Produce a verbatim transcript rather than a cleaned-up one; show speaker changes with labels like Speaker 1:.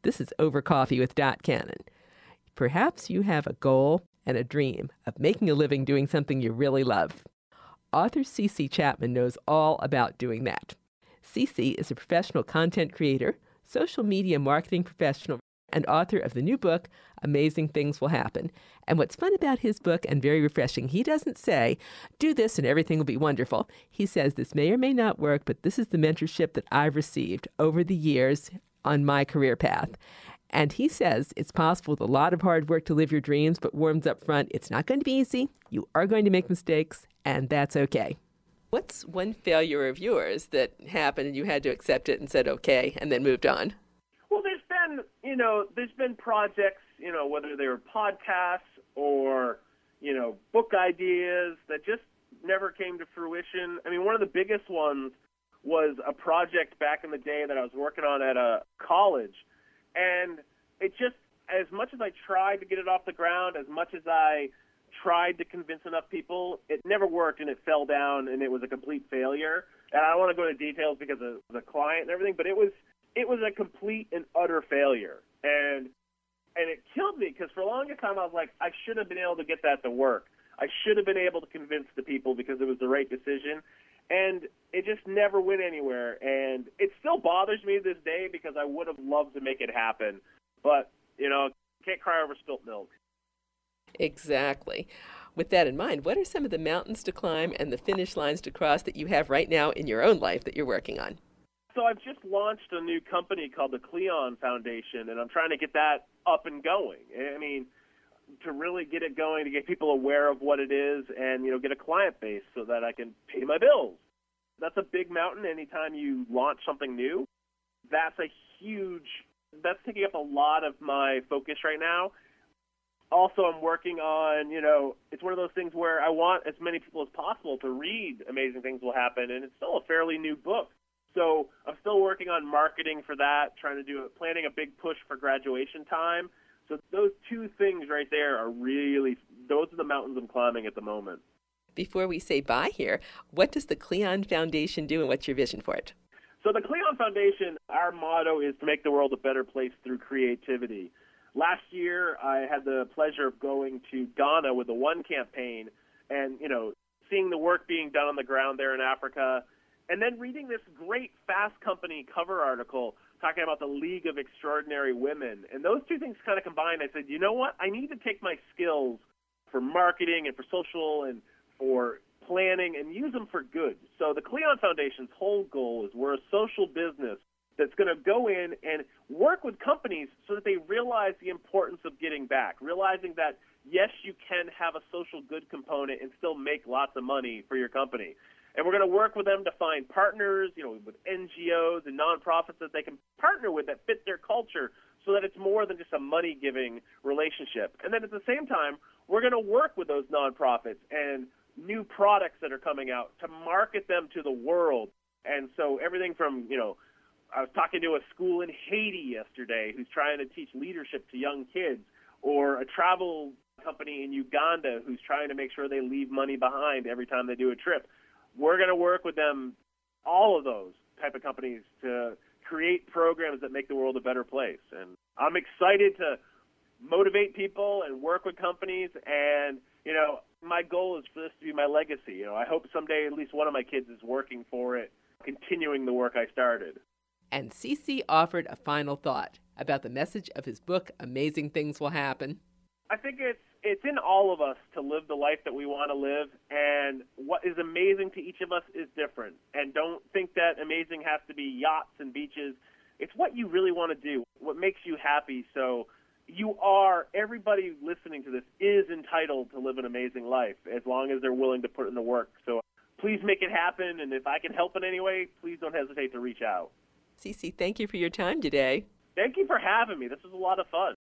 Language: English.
Speaker 1: This is Over Coffee with Dot Cannon. Perhaps you have a goal and a dream of making a living doing something you really love. Author Cece Chapman knows all about doing that. Cece is a professional content creator, social media marketing professional, and author of the new book, Amazing Things Will Happen. And what's fun about his book, and very refreshing, he doesn't say, do this and everything will be wonderful. He says, this may or may not work, but this is the mentorship that I've received over the years on my career path. And he says it's possible with a lot of hard work to live your dreams, but warns up front, it's not going to be easy. You are going to make mistakes, and that's okay. What's one failure of yours that happened and you had to accept it and said okay, and then moved on?
Speaker 2: Well, there's been, you know, there's been projects, you know, whether they were podcasts or, you know, book ideas that just never came to fruition. I mean, one of the biggest ones was a project back in the day that I was working on at a college. And it just, as much as I tried to get it off the ground, as much as I tried to convince enough people, it never worked and it fell down and it was a complete failure. And I don't want to go into details because of the client and everything, but it was it was a complete and utter failure. And and it killed me because for the longest time I was like, I should have been able to get that to work. I should have been able to convince the people because it was the right decision. And it just never went anywhere. And it still bothers me to this day because I would have loved to make it happen. But, you know, can't cry over spilt milk.
Speaker 1: Exactly. With that in mind, what are some of the mountains to climb and the finish lines to cross that you have right now in your own life that you're working on?
Speaker 2: So I've just launched a new company called the Cleon Foundation, and I'm trying to get that up and going. I mean, to really get it going, to get people aware of what it is and, you know, get a client base so that I can pay my bills. That's a big mountain anytime you launch something new. That's a huge, that's taking up a lot of my focus right now. Also, I'm working on, you know, it's one of those things where I want as many people as possible to read Amazing Things Will Happen, and it's still a fairly new book. So I'm still working on marketing for that, trying to do it, planning a big push for graduation time. So those two things right there are really, those are the mountains I'm climbing at the moment.
Speaker 1: Before we say bye here, what does the Cleon Foundation do and what's your vision for it?
Speaker 2: So the Cleon Foundation, our motto is to make the world a better place through creativity. Last year, I had the pleasure of going to Ghana with the One campaign and, you know, seeing the work being done on the ground there in Africa, and then reading this great Fast Company cover article talking about the League of Extraordinary Women. And those two things kind of combined. I said, you know what? I need to take my skills for marketing and for social and for planning and use them for good. So the Cleon Foundation's whole goal is we're a social business that's going to go in and work with companies so that they realize the importance of getting back, realizing that, yes, you can have a social good component and still make lots of money for your company. And we're going to work with them to find partners, you know, with N G Os and nonprofits that they can partner with that fit their culture so that it's more than just a money-giving relationship. And then at the same time, we're going to work with those nonprofits and new products that are coming out to market them to the world. And so everything from, you know, I was talking to a school in Haiti yesterday who's trying to teach leadership to young kids, or a travel company in Uganda who's trying to make sure they leave money behind every time they do a trip. We're going to work with them, all of those type of companies, to create programs that make the world a better place. And I'm excited to motivate people and work with companies. And, you know, my goal is for this to be my legacy. You know, I hope someday at least one of my kids is working for it, continuing the work I started.
Speaker 1: And Cece offered a final thought about the message of his book, Amazing Things Will Happen.
Speaker 2: I think it's it's in all of us to live the life that we want to live, and what is amazing to each of us is different. And don't think that amazing has to be yachts and beaches. It's what you really want to do, what makes you happy. So you are, everybody listening to this is entitled to live an amazing life as long as they're willing to put in the work. So please make it happen, and if I can help in any way, please don't hesitate to reach out.
Speaker 1: Cece, thank you for your time today.
Speaker 2: Thank you for having me. This was a lot of fun.